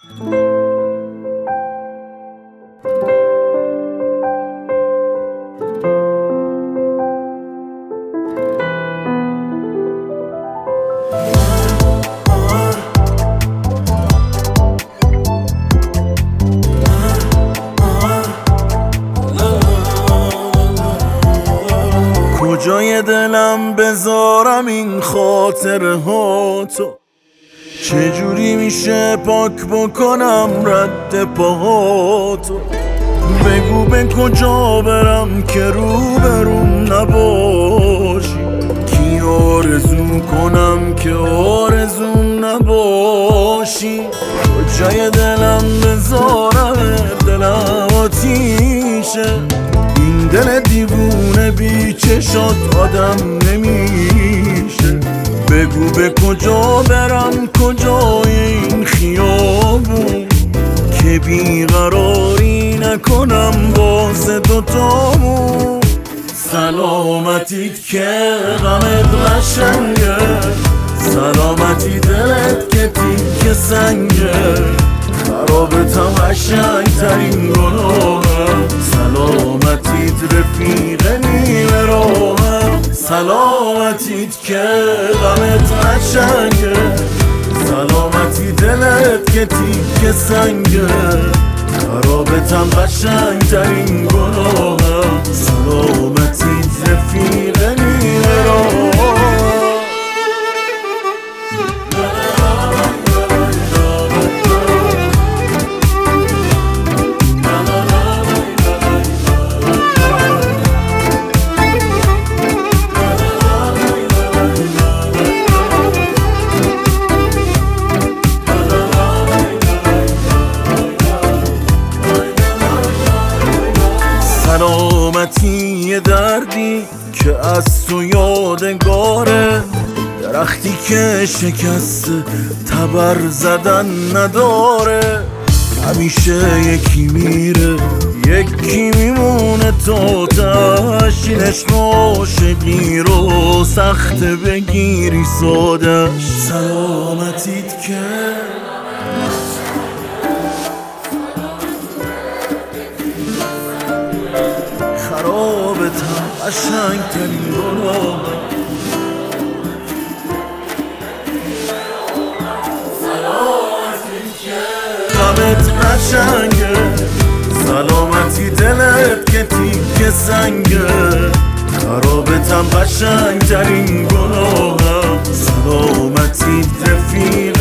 کجای دلم بذارم این خاطره ها تو؟ چجوری میشه پاک بکنم رد پاهاتو؟ بگو به کجا برم که روبروم نباشی؟ کی آرزو کنم که آرزوم نباشی؟ کجای دلم بذارم دلم آتیشه، این دل دیوونه بی چشات آدم نمیشه. بگو به کجا برم کجای این خیابون که بیقراری نکنم واسه دوتامون. سلامتیت که غمت قشنگه، سلامتی دلت که تیک سنگه، خرابتم قشنگترین گناهه. سلامتیت رفیق نیمه راهه، سلامتیت که غمت قشنگه، سلامتی دلت که تیک سنگه، خرابتم قشنگترین گناهه. سلامتیت رفیق نیمه راهه. سلامتی یه دردی که از تو یادگاره، درختی که شکست تبر زدن نداره. همیشه یکی میره یکی میمونه تا تاش، این عشق عاشقی رو سخت بگیری سادش. سلامتیت که خرابتم قشنگترین گناهه. غمت قشنگه، سلامتی دلت که تیک سنگه، خرابتم قشنگترین گناهه. سلامتی رفیق